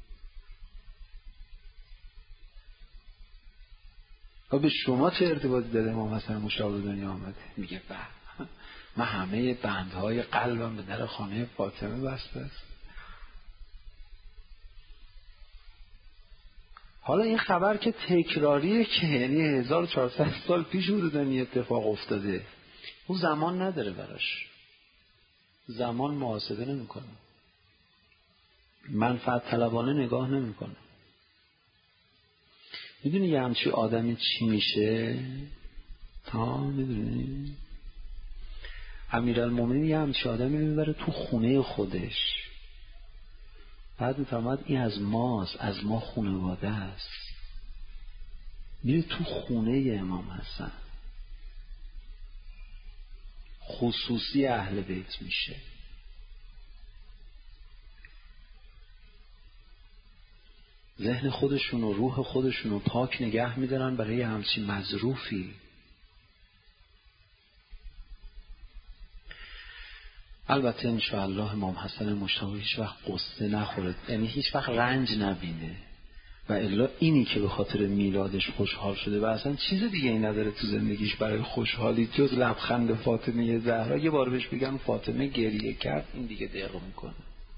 به شما چه ارتباطی داره امام حسن مجتبی به دنیا آمد؟ میگه من همه بندهای قلبم به در خانه فاطمه بسته است. حالا این خبر که تکراریه، که یعنی 1400 سال پیش حدوداً این اتفاق افتاده، او زمان نداره براش، زمان محاسبه نمیکنه، منفعت طلبانه نگاه نمیکنه. میدونی یه همچی آدمی چی میشه؟ میدونی امیرالمومنین یه همچی آدمی میبره تو خونه خودش، بعد میفهمد این از ماست، از ما خانواده است، میره تو خونه امام حسن، خصوصی اهل بیت میشه. ذهن خودشون و روح خودشون رو پاک نگه میدارن برای همچین مظروفی. البته انشاءالله امام حسن مجتبی هیچ وقت قصه نخوره، یعنی هیچ وقت رنج نبینه، و الا اینی که به خاطر میلادش خوشحال شده و اصلا چیز دیگه ای نداره تو زندگیش برای خوشحالی جز لبخند فاطمه زهرا. یه بار بهش بگم فاطمه گریه کرد، این دیگه دق میکنه.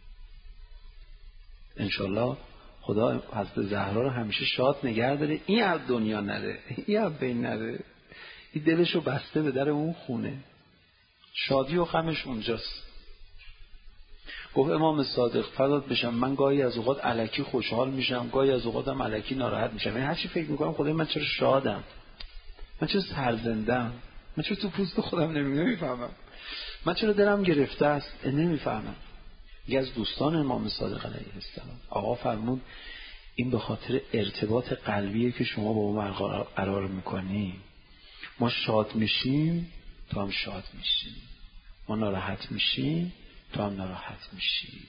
انشالله خدا حضرت زهرا رو همیشه شاد نگه داره، این از دنیا نره، این از بین نره، این دلشو بسته به در اون خونه، شادی و غمش اونجاست. گفت امام صادق فدات بشم، من گاهی از اوقات الکی خوشحال میشم، گاهی از اوقاتم الکی ناراحت میشم، یعنی هر چی فکر میکنم خدای من چرا شادم، من چرا سرزندم، من چرا تو پوست خودم نمیفهمم، من چرا دلم گرفته است نمیفهمم. یکی از دوستان امام صادق علیه السلام آقا فرمود این به خاطر ارتباط قلبیه که شما با ما قرار میکنی. ما شاد میشیم تو هم شاد میشیم، ما ناراحت میشیم تو هم ناراحت میشی.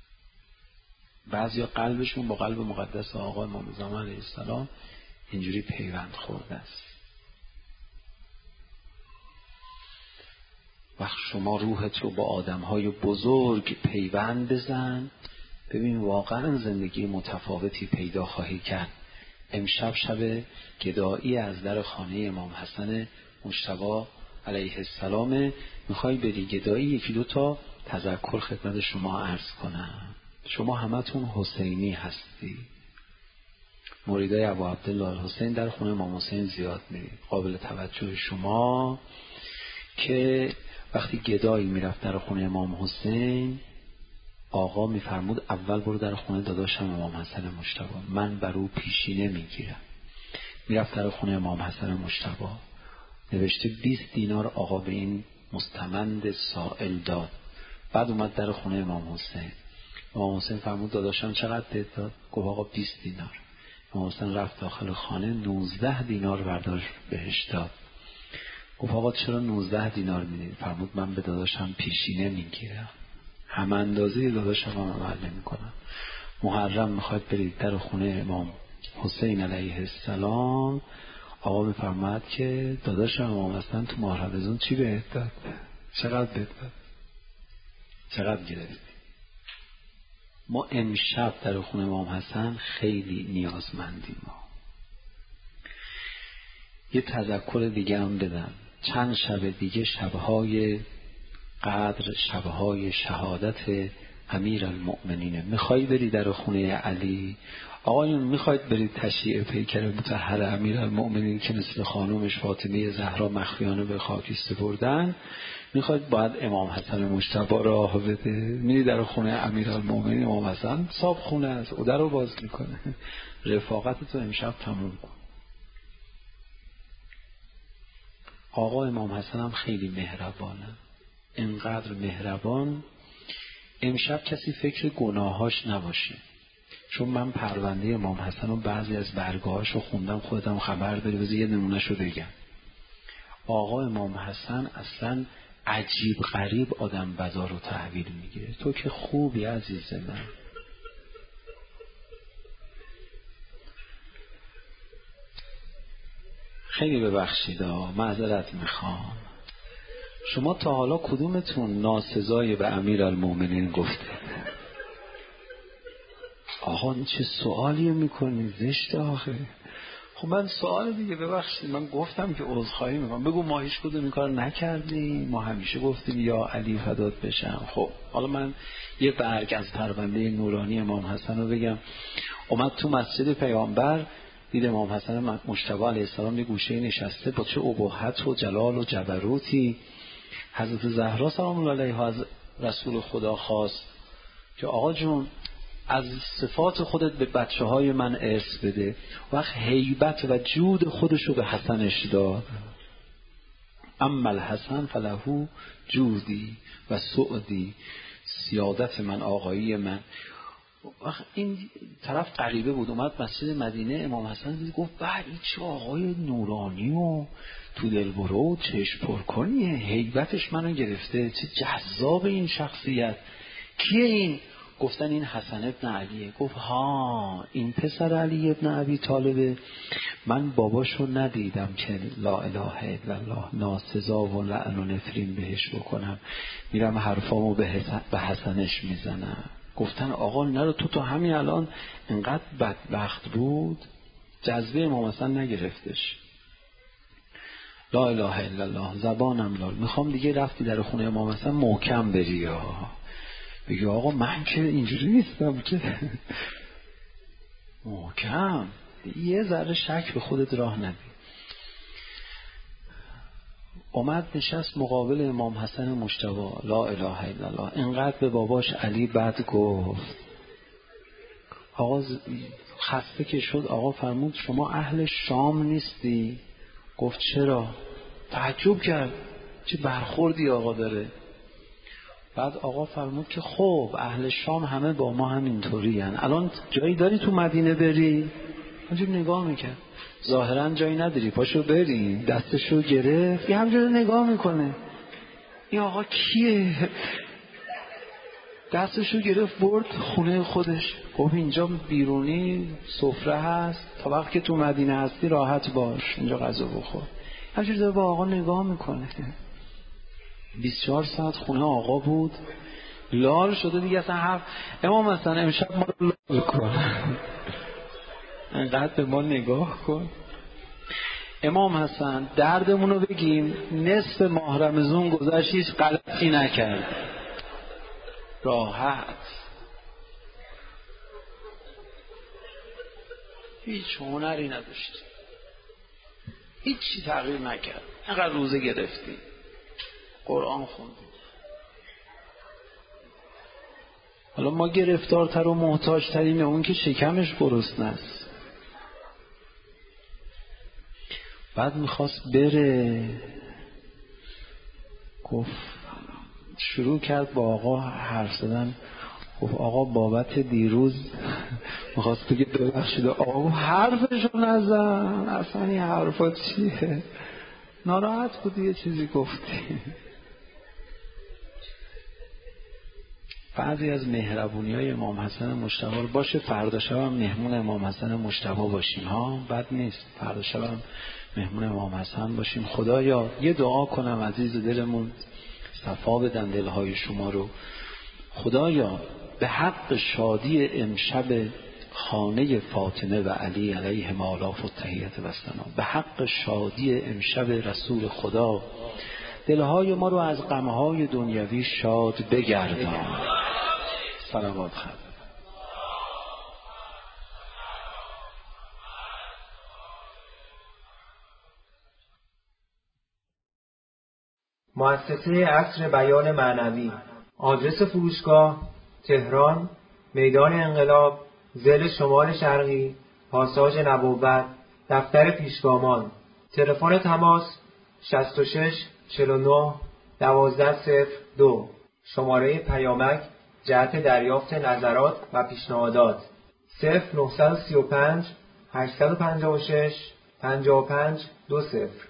بعضیا قلبشون با قلب مقدس آقا امام زمان علیه السلام اینجوری پیوند خورده است. وقت شما روحت رو با آدم‌های بزرگ پیوند بزن، ببین واقعا زندگی متفاوتی پیدا خواهی کرد. امشب شب گدایی از در خانه امام حسن مجتبی علیه السلام. میخوای بری گدایی، یکی دو تا تذکر خدمت شما عرض کنم. شما همتون حسینی هستی، مریدای ابو عبدالله الحسین در خونه امام حسین زیاد میرید. قابل توجه شما که وقتی گدایی میرفت در خونه امام حسین، آقا میفرمود اول برو در خونه داداشم امام حسن مجتبی، من بر او پیشینه میگیرم. میرفت در خونه امام حسن مجتبی، نوشته 20 دینار آقا به این مستمند سائل داد. بعد اومد در خونه امام حسین، امام حسین فرمود داداشم چقدر بهت داد؟ گفت آقا 20 دینار. امام حسین رفت داخل خانه 19 دینار برداشت بهش داد. گفت آقا چرا 19 دینار میدید؟ فرمود من به داداشم پیشینه میگیرم، هم اندازه داداشم هم عمل نمیکنم. محرم میخواد برید در خونه امام حسین علیه السلام، آقا میفرماد که داداشم امام حسن تو ماه رمضان چی بهت داد؟ چقدر بهت داد؟ چقدر گرفتی؟ ما امشب در خونه امام حسن خیلی نیازمندیم. ما یه تذکر دیگه هم بدم. چند شب دیگه شبهای قدر، شبهای شهادت امیرالمؤمنین. میخوای بری در خونه علی؟ آقایون میخواید برید تشییع پیکر مطهر امیرالمؤمنین که مثل خانومش فاطمه زهرا مخفیانه به خاک سپردن؟ میخواید باید امام حسن مجتبی راه بده؟ میری در خونه امیرالمؤمنین، امام حسن صاحب خونه است، او در رو باز میکنه. رفاقت تو امشب تموم کن. آقا امام حسن هم خیلی مهربانه، اینقدر مهربان امشب کسی فکر گناهاش نباشه. چون من پرونده امام حسن و بعضی از برگاهاشو خوندم، خودم خبر داری، بذار یه نمونهشو بگم. آقا امام حسن اصلا عجیب غریب آدم بدا رو تحویل میگیره. تو که خوبی عزیز من. خیلی ببخشید، معذرت میخوام. شما تا حالا کدومتون ناسزای به امیرالمؤمنین گفته؟ آقا این چه سوالی میکنی؟ زشته آخه. خب من سوال دیگه، ببخشید من گفتم که عذرخواهی میکنم. بگو ما هیچ کدوم این کار نکردیم، ما همیشه گفتیم یا علی فدات بشم. خب حالا من یه برگ از پرونده نورانی امام حسن رو بگم. اومد تو مسجد پیامبر، دید امام حسن مجتبی علیه السلام یه گوشه نشسته با چه ابهت و جلال و جبروتی. حضرت زهرا سلام الله علیها از رسول خدا خواست که آقا جون از صفات خودت به بچه های من ارث بده. وقت هیبت و جود خودشو به حسنش داد. اما الحسن فلهو جودی و سعدی، سیادت من، آقایی من. وقت این طرف غریبه بود، اومد مسجد مدینه، امام حسن دید، گفت بعد این چه آقای نورانی و تو دلبرو چشم پر کنیه، هیبتش منو گرفته، چه جذاب این شخصیت. کیه این؟ گفتن این حسن ابن علیه. گفت ها این پسر علی ابن ابی طالبه. من باباشو ندیدم که لا اله الا الله ناسزا و لعن و نفرین بهش بکنم، میرم حرفامو به حسنش میزنم. گفتن آقا نرو، تو همین الان انقدر بدبخت بود جذبه امام حسن نگرفتش. لا اله الا الله زبانم لال. میخوام دیگه رفتی در خونه امام حسن محکم بری یا بگی آقا من که اینجوری نیستم که محکم، یه ذره شک به خودت راه ندی. اومد نشست مقابل امام حسن مجتبی، لا اله الا الله، اینقدر به باباش علی بد گفت. آقا خسته که شد، آقا فرمود شما اهل شام نیستی؟ گفت چرا؟ تعجب کرد چه برخوردی آقا داره. بعد آقا فرمود که خب اهل شام همه با ما همینطوری هن. الان جایی داری تو مدینه بری؟ همجور نگاه میکرد، ظاهرا جایی نداری، پاشو بری. دستشو گرفت، یه همجور نگاه میکنه، این آقا کیه؟ دستشو گرفت برد خونه خودش. گفت اینجا بیرونی سفره هست، تا وقتی که تو مدینه هستی راحت باش، اینجا غذا بخور. همجور داره با آقا نگاه میکنه. 24 ساعت خونه آقا بود، لال شده دیگه اصلا حرف. امام مثلا امشب ما رو لال کن، انقدر به ما نگاه کن. امام حسن دردمون رو بگیم، نصف ماه رمضان گذشت هیچ غلطی نکرد، راحت، هیچ هنری نداشت، هیچی تغییر نکرد، انقدر روزه گرفتی، قرآن خوندی. حالا ما گرفتارتر و محتاجتریم اون که شکمش گرسنه است. بعد میخواست بره، گفت، شروع کرد با آقا حرف زدن، گفت آقا بابت دیروز میخواست بگه ببخشید، آقا حرفشو نزن، اصلا این حرفا چیه، ناراحت بودی یه چیزی گفتی. بعضی از مهربونی‌های امام حسن مجتبی باشه فردا شب هم مهمون امام حسن مجتبی باشیم ها، بد نیست، فردا شب هم مهمون امام حسن باشیم. خدایا یه دعا کنم عزیز دلمون صفا بدن دلهای شما رو. خدایا به حق شادی امشب خانه فاطمه و علی علیهم آلاف التحیت و الثنا، به حق شادی امشب رسول خدا دلهای ما رو از غمهای دنیوی شاد بگردان. صلوات خواهد. مؤسسه عصر بیان معنوی. آدرس فروشگاه: تهران، میدان انقلاب، ضلع شمال شرقی، پاساژ نبوت، دفتر پیشگامان. تلفن تماس 66 49 1202. شماره پیامک جهت دریافت نظرات و پیشنهادات 0935 856 55 20.